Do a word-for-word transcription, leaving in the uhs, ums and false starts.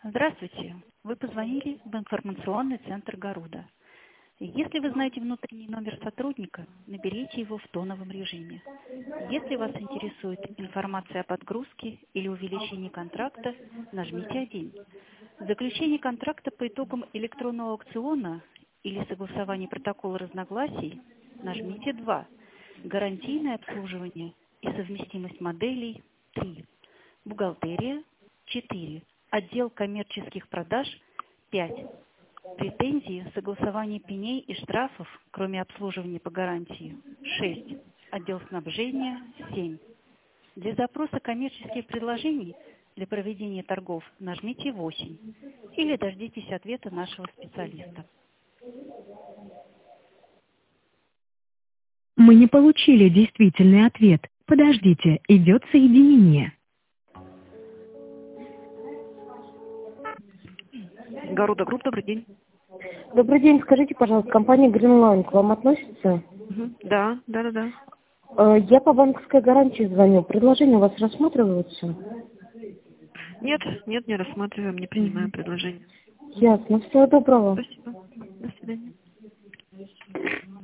Здравствуйте. Вы позвонили в информационный центр Гаруда. Если вы знаете внутренний номер сотрудника, наберите его в тоновом режиме. Если вас интересует информация о подгрузке или увеличении контракта, нажмите один. Заключение контракта по итогам электронного аукциона или согласование протокола разногласий, нажмите два. Гарантийное обслуживание и совместимость моделей – три. Бухгалтерия – четыре. Отдел коммерческих продаж – пять. Претензии, согласование пеней и штрафов, кроме обслуживания по гарантии – шесть. Отдел снабжения – семь. Для запроса коммерческих предложений для проведения торгов нажмите восемь или дождитесь ответа нашего специалиста. Мы не получили действительный ответ. Подождите, идет соединение. Гаруда Групп, добрый день. Добрый день, скажите, пожалуйста, компания Greenline к вам относится? Угу. Да, да, да, да. Э, Я по банковской гарантии звоню. Предложения у вас рассматриваются? Нет, нет, не рассматриваем, не принимаем предложение. Ясно. Всего доброго. Спасибо. До свидания.